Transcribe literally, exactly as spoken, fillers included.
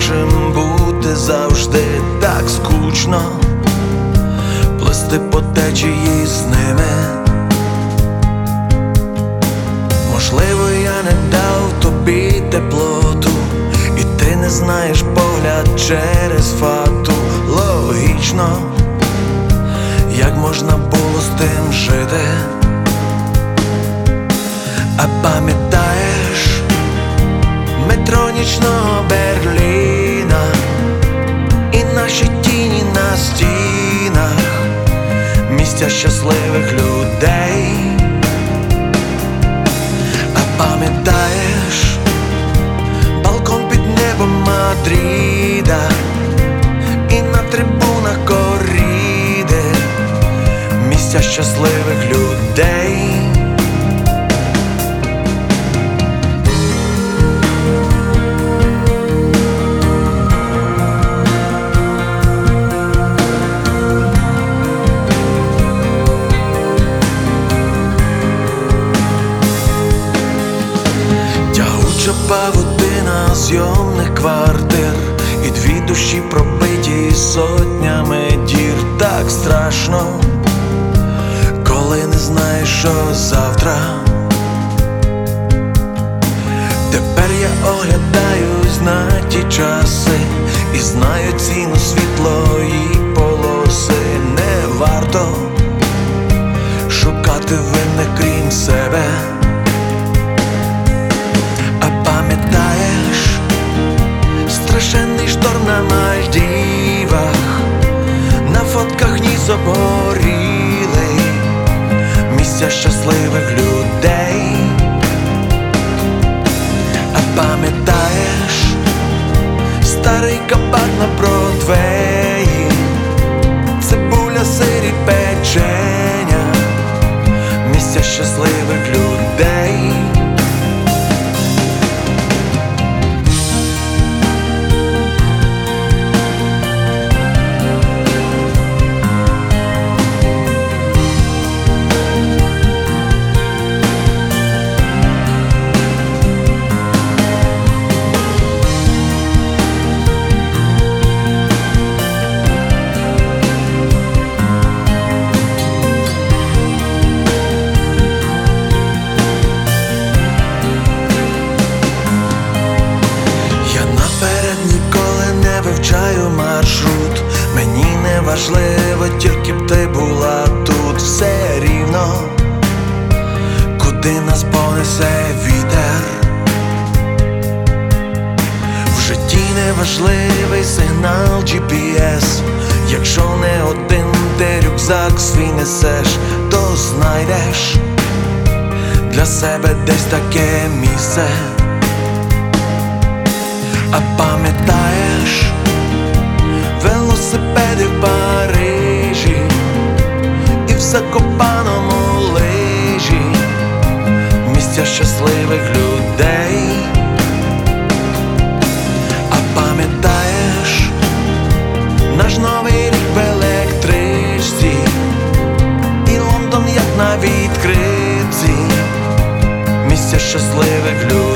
іншим бути завжди так скучно, плисти по течії з ними. Можливо, я не дав тобі теплоту, і ти не знаєш погляд через фату. Логічно, як можна було з тим жити? А пам'ятаєш метро нічного Берліна і наші тіні на стінах, місця щасливих людей? А пам'ятаєш балкон під небом Мадріда і на трибунах коріди, місця щасливих людей? Тягуча павутина зйомних квартир і дві душі пробиті сотнями дір. Так страшно, коли не знаєш, що завтра. Тепер я оглядаюсь на ті часи і знаю ціну світлої полоси. Не варто шукати винних крім себе. Пам'ятаєш страшенний шторм на Мальдівах, на фотках ніс обгорілий, місця щасливих людей? А пам'ятаєш старий кабак на Бродвеї, цибуля, сир і печеня, місця щасливих людей? Вивчаю маршрут, мені не важливо, тільки б ти була тут. Все рівно, куди нас понесе вітер. В житті не важливий сигнал джі пі ес. Якщо не один ти рюкзак свій несеш, то знайдеш для себе десь таке місце. А пам'ятаєш велосипеди в Парижі і в Закопаному лижі, місця щасливих людей? А пам'ятаєш наш новий рік в електричці і Лондон як на відкритці, місця щасливих людей?